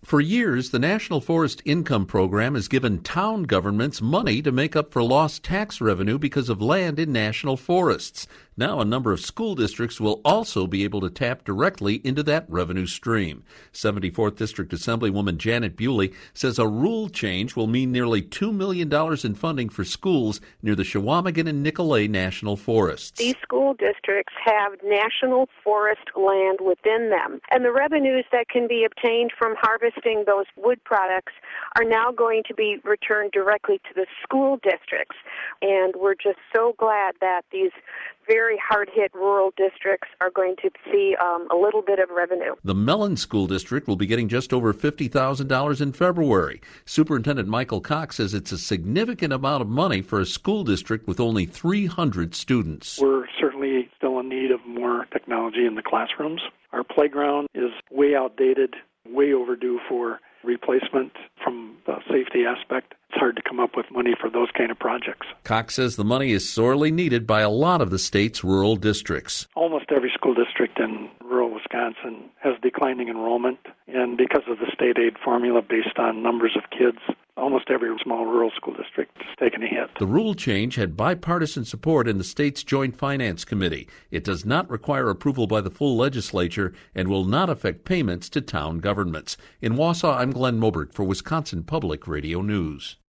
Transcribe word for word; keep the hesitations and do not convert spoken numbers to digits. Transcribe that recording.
For years, the National Forest Income Program has given town governments money to make up for lost tax revenue because of land in national forests. Now a number of school districts will also be able to tap directly into that revenue stream. seventy-fourth District Assemblywoman Janet Bewley says a rule change will mean nearly two million dollars in funding for schools near the Chequamegon and Nicolet National Forests. These school districts have national forest land within them, and the revenues that can be obtained from harvesting those wood products are now going to be returned directly to the school districts. And we're just so glad that these very hard-hit rural districts are going to see um, a little bit of revenue. The Mellon School District will be getting just over fifty thousand dollars in February. Superintendent Michael Cox says it's a significant amount of money for a school district with only three hundred students. We're certainly still in need of more technology in the classrooms. Our playground is way outdated, way overdue for replacement from the safety aspect. It's hard to come up with money for those kind of projects. Cox says the money is sorely needed by a lot of the state's rural districts. Almost every school district in rural Wisconsin has declining enrollment, and because of the state aid formula based on numbers of kids, almost every small rural school district has taken a hit. The rule change had bipartisan support in the state's Joint Finance Committee. It does not require approval by the full legislature and will not affect payments to town governments. In Wausau, I'm Glenn Moberg for Wisconsin Public Radio News.